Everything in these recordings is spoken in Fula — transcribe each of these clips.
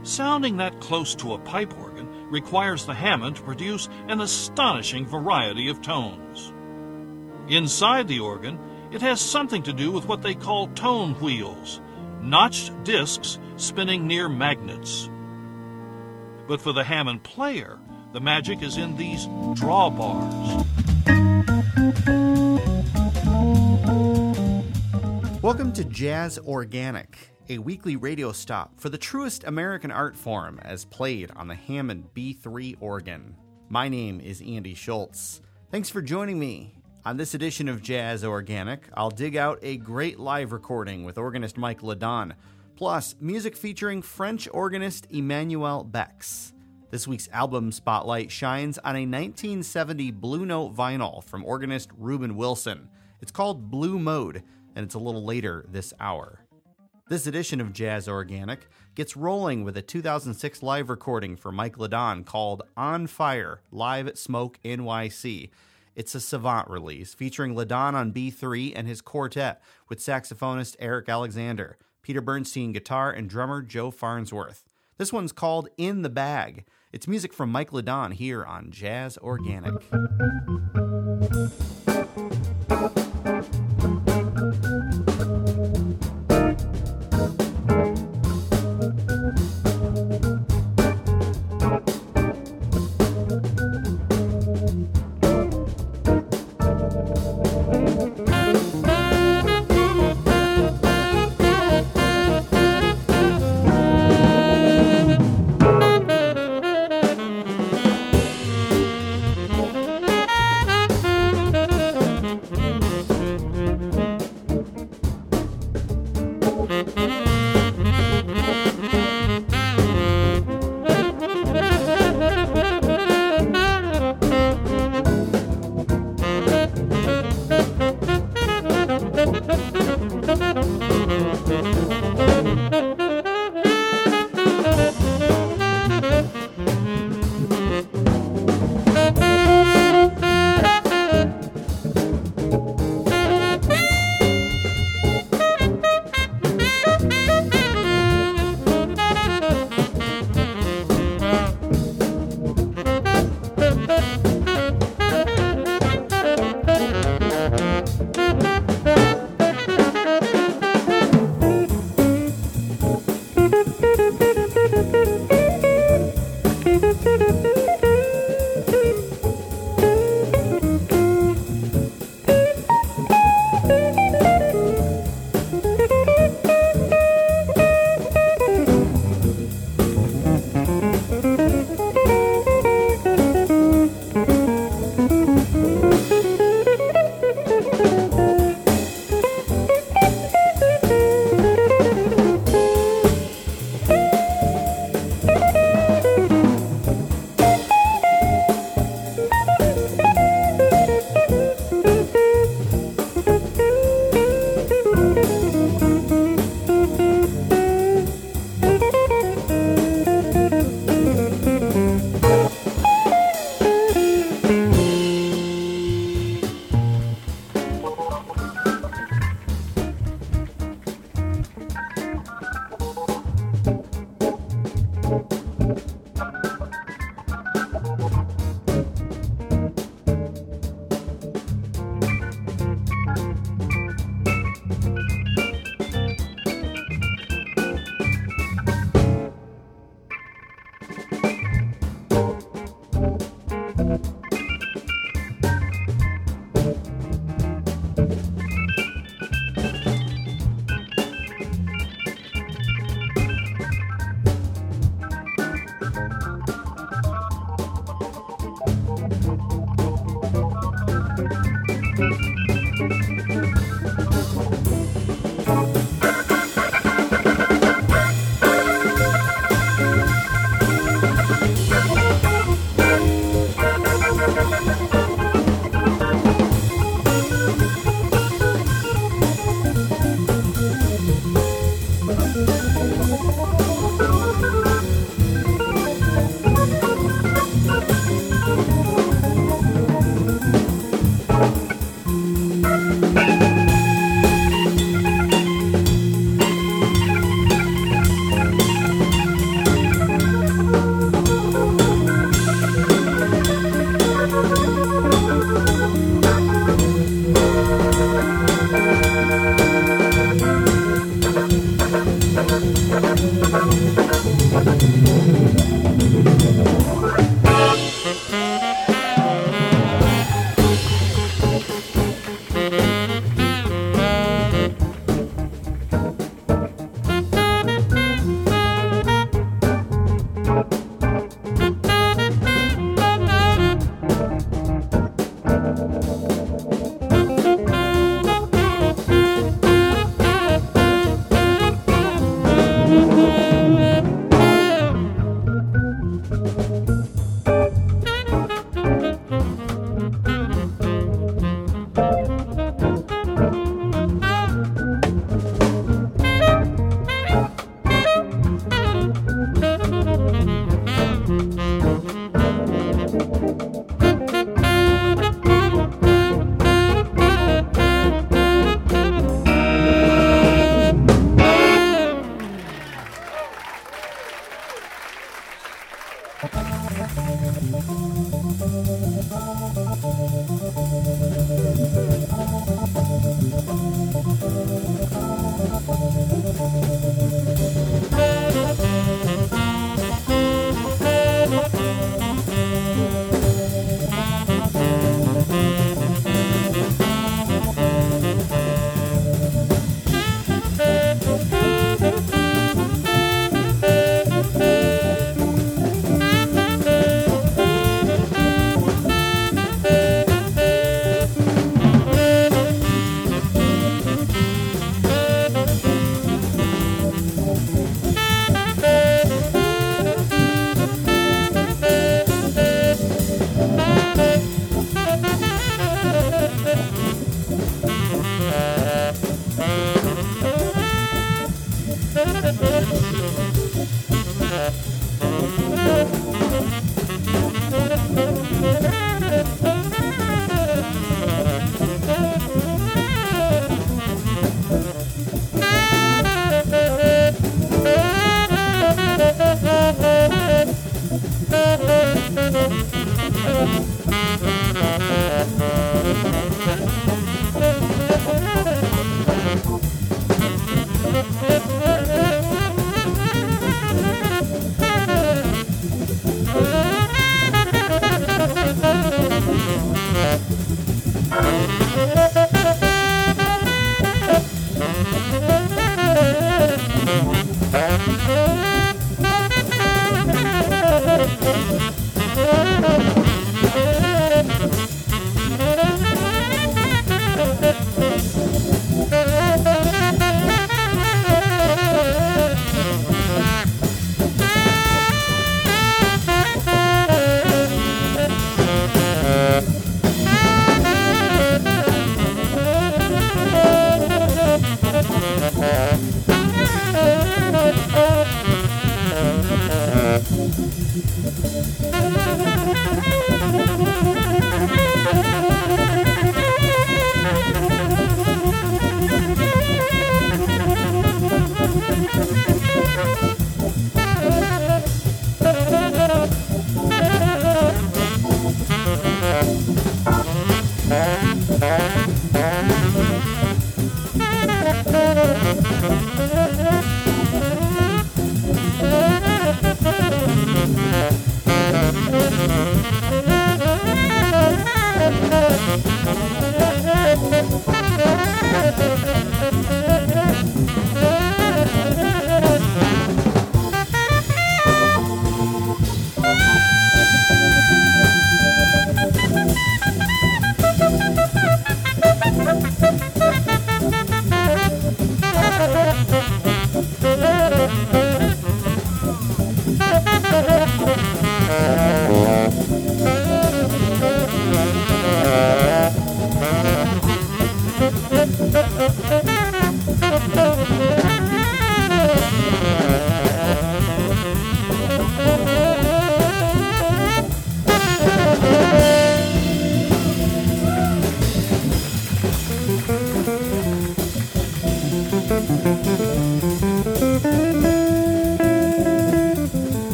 Sounding that close to a pipe organ requires the Hammond to produce an astonishing variety of tones. Inside the organ, it has something to do with what they call tone wheels, notched discs spinning near magnets. But for the Hammond player, the magic is in these drawbars. Welcome to Jazz Organic, a weekly radio stop for the truest American art form as played on the Hammond B3 organ. My name is Andy Schultz. Thanks for joining me. On this edition of Jazz Organic, I'll dig out a great live recording with organist Mike Ladon, plus music featuring French organist Emmanuel Bex. This week's album spotlight shines on a 1970 Blue Note vinyl from organist Reuben Wilson. It's called Blue Mode, and it's a little later this hour. This edition of Jazz Organic gets rolling with a 2006 live recording for Mike Ladon called On Fire, live at Smoke NYC. It's a Savant release featuring Ladon on B3 and his quartet with saxophonist Eric Alexander, Peter Bernstein guitar, and drummer Joe Farnsworth. This one's called In the Bag. It's music from Mike Ladon here on Jazz Organic.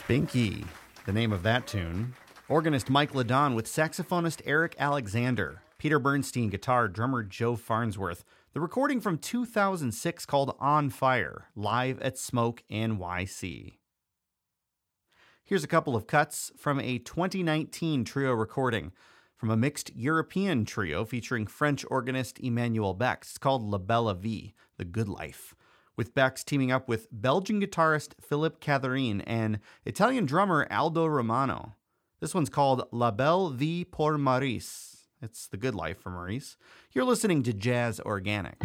Spinky, the name of that tune. Organist Mike Ladon with saxophonist Eric Alexander, Peter Bernstein guitar, drummer Joe Farnsworth. The recording from 2006 called On Fire, live at Smoke NYC. Here's a couple of cuts from a 2019 trio recording from a mixed European trio featuring French organist Emmanuel Bex. It's called La Belle Vie, The Good Life, with Bex teaming up with Belgian guitarist Philippe Catherine and Italian drummer Aldo Romano. This one's called La Belle Vie pour Maurice. It's The Good Life for Maurice. You're listening to Jazz Organic.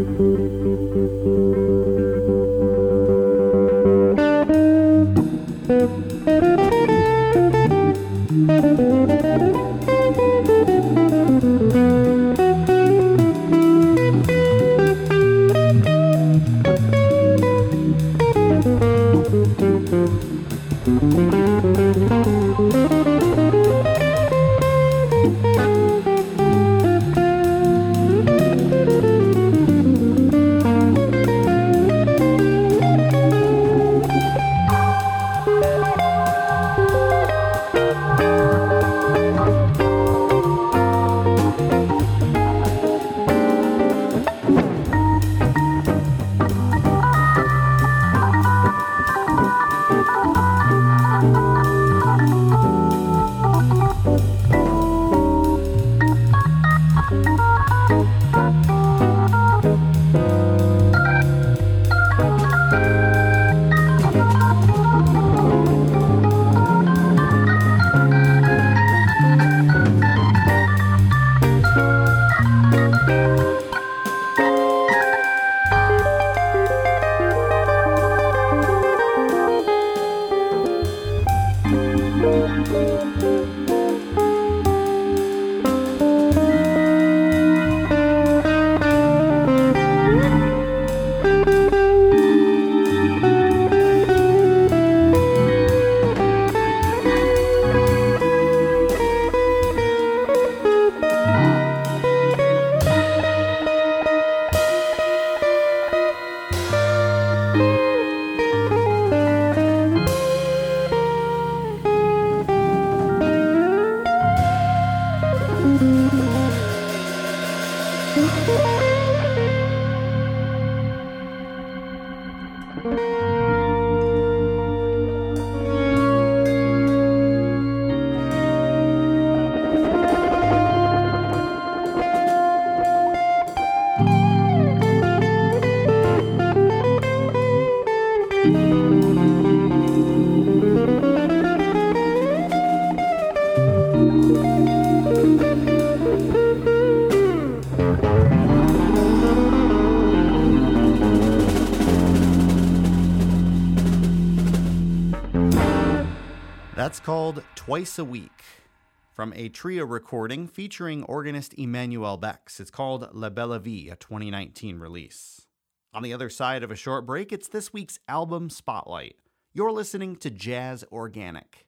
That's called Twice a Week, from a trio recording featuring organist Emmanuel Bex. It's called La Belle Vie, a 2019 release. On the other side of a short break, it's this week's album Spotlight. You're listening to Jazz Organic.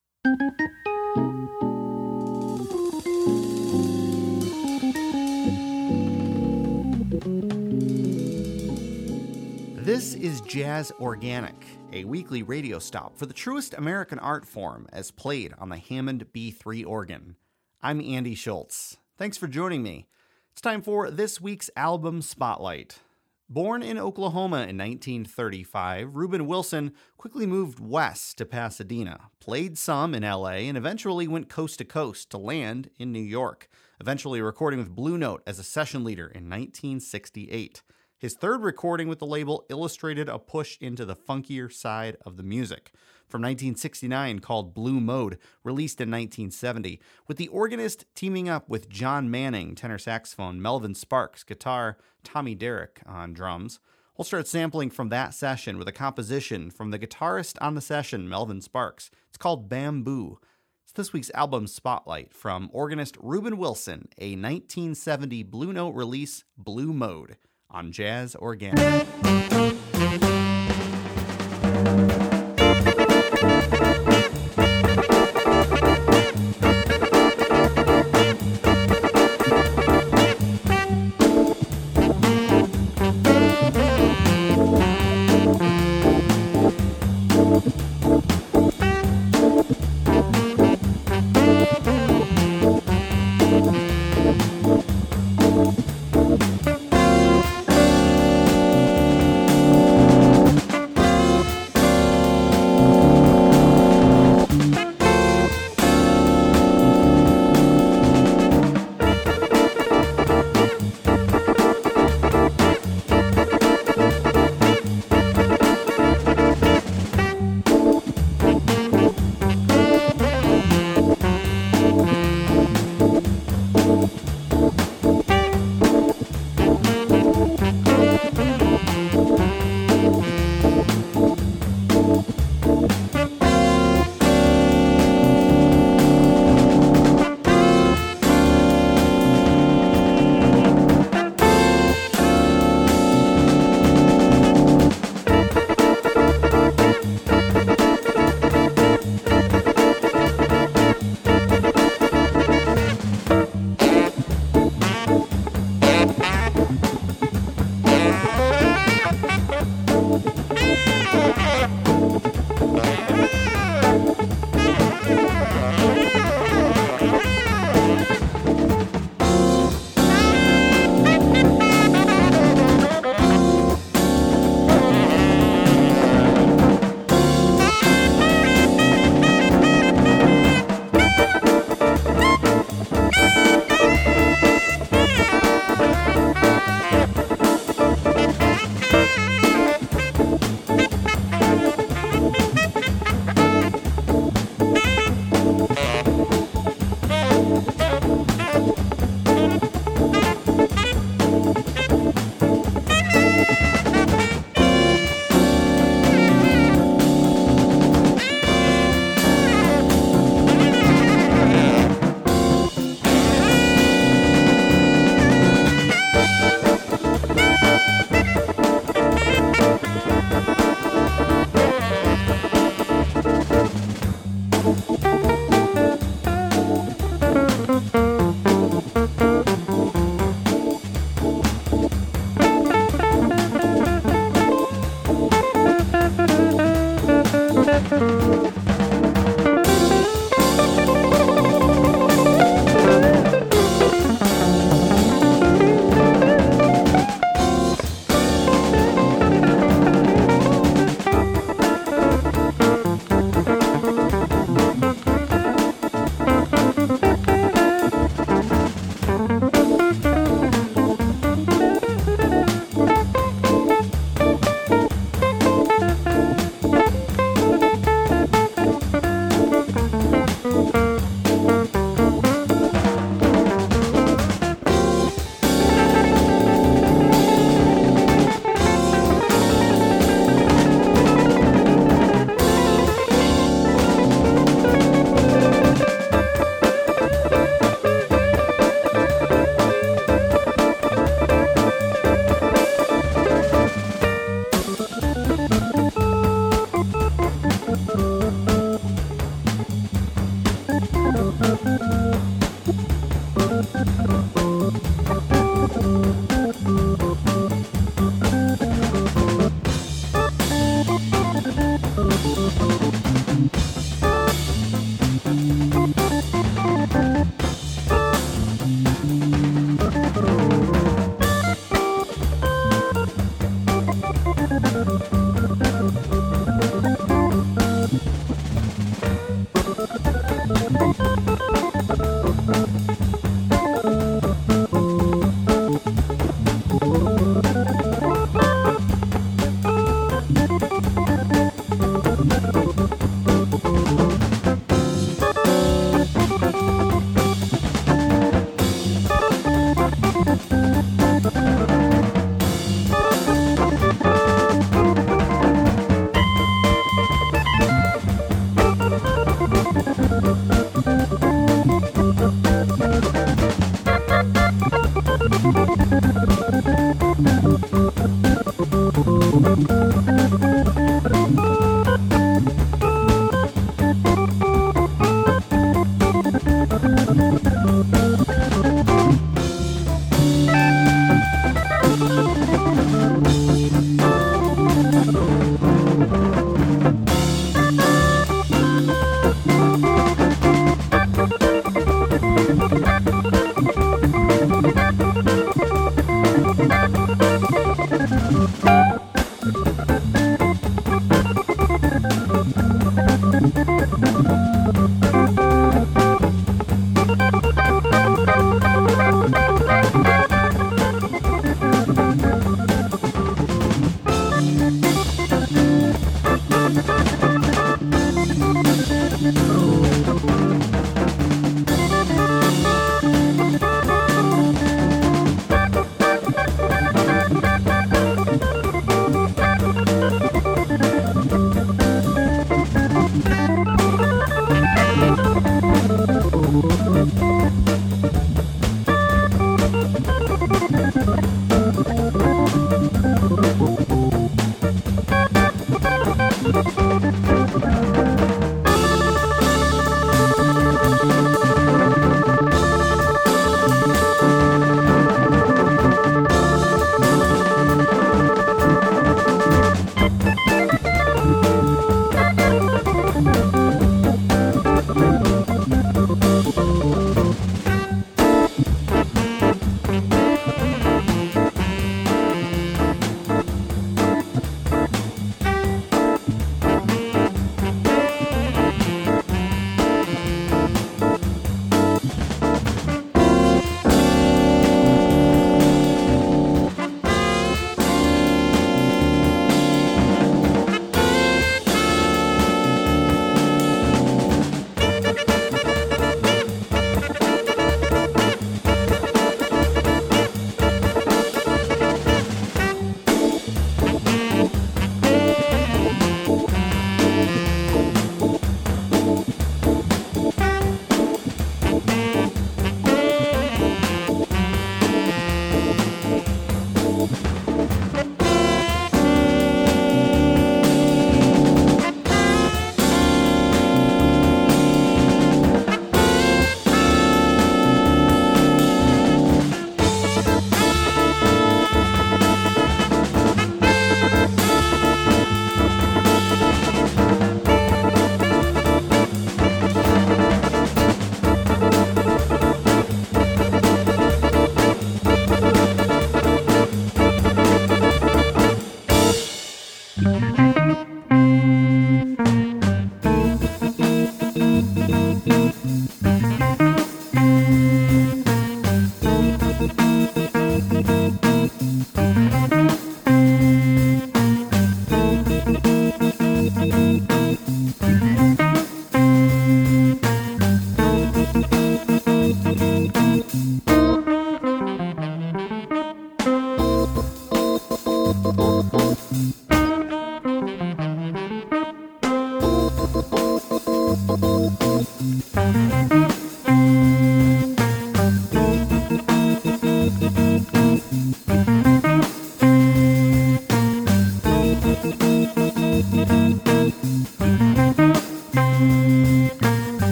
This is Jazz Organic, a weekly radio stop for the truest American art form as played on the Hammond B3 organ. I'm Andy Schultz. Thanks for joining me. It's time for this week's album Spotlight. Born in Oklahoma in 1935, Reuben Wilson quickly moved west to Pasadena, played some in LA, and eventually went coast to coast to land in New York, eventually recording with Blue Note as a session leader in 1968. His third recording with the label illustrated a push into the funkier side of the music. From 1969, called Blue Mode, released in 1970, with the organist teaming up with John Manning, tenor saxophone, Melvin Sparks, guitar, Tommy Derrick on drums. We'll start sampling from that session with a composition from the guitarist on the session, Melvin Sparks. It's called Bamboo. It's this week's album Spotlight from organist Reuben Wilson, a 1970 Blue Note release, Blue Mode, on Jazz Organic.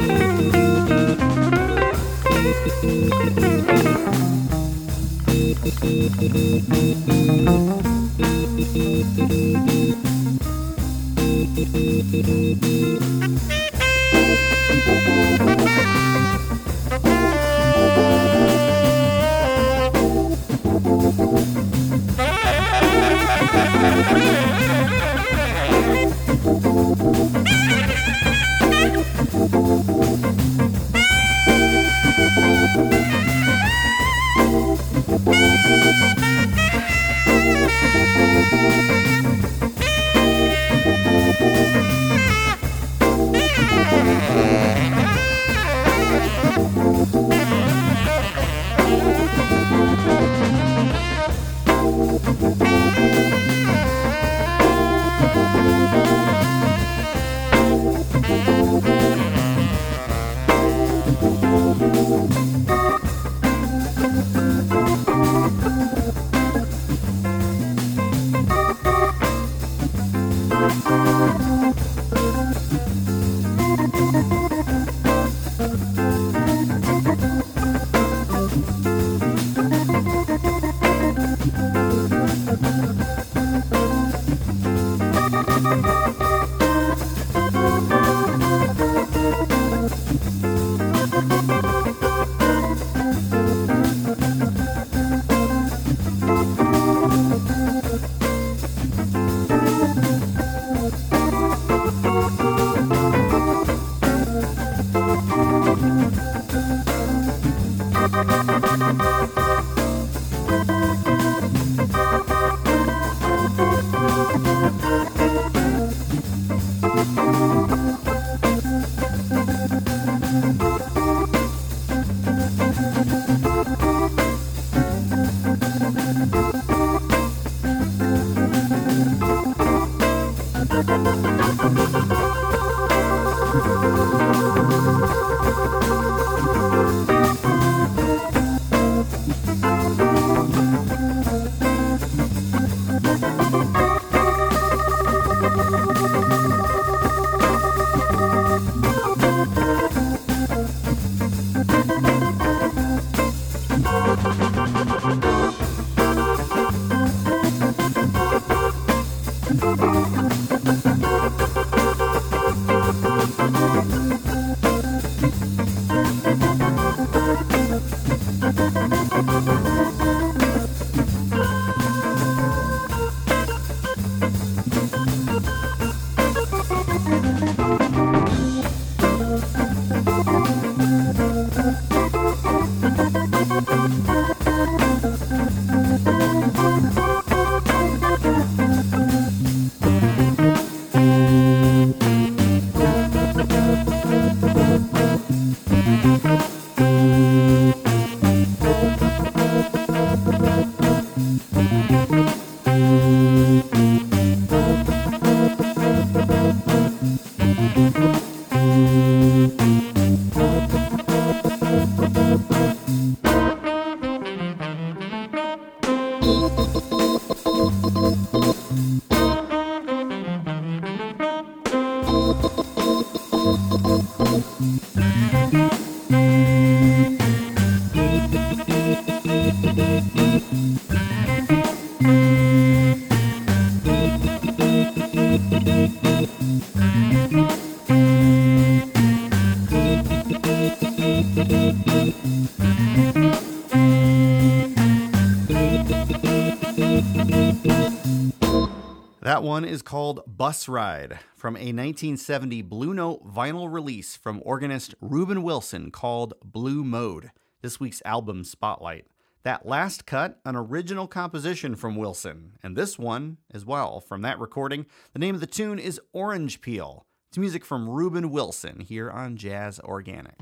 That one is called Bus Ride, from a 1970 Blue Note vinyl release from organist Reuben Wilson called Blue Mode, this week's album spotlight. That last cut, an original composition from Wilson, and this one as well from that recording. The name of the tune is Orange Peel. It's music from Reuben Wilson here on Jazz Organic.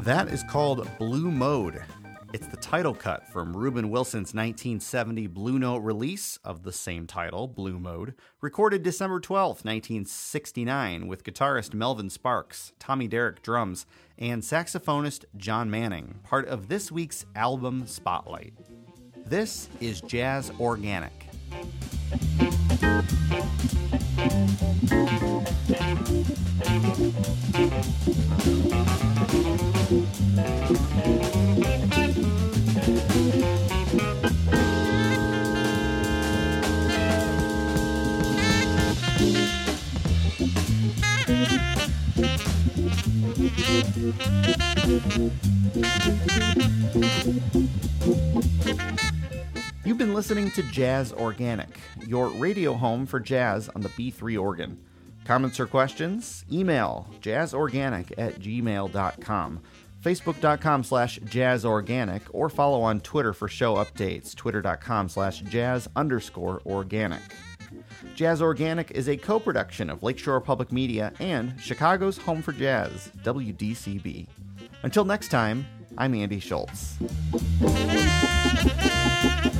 That is called Blue Mode. It's the title cut from Reuben Wilson's 1970 Blue Note release of the same title, Blue Mode, recorded December 12, 1969, with guitarist Melvin Sparks, Tommy Derrick drums, and saxophonist John Manning, part of this week's album Spotlight. This is Jazz Organic. You've been listening to Jazz Organic, your radio home for jazz on the B3 organ. Comments or questions? Email jazzorganic@gmail.com, facebook.com/jazzorganic, or follow on Twitter for show updates, twitter.com/jazz_organic. Jazz Organic is a co-production of Lakeshore Public Media and Chicago's Home for Jazz, WDCB. Until next time, I'm Andy Schultz.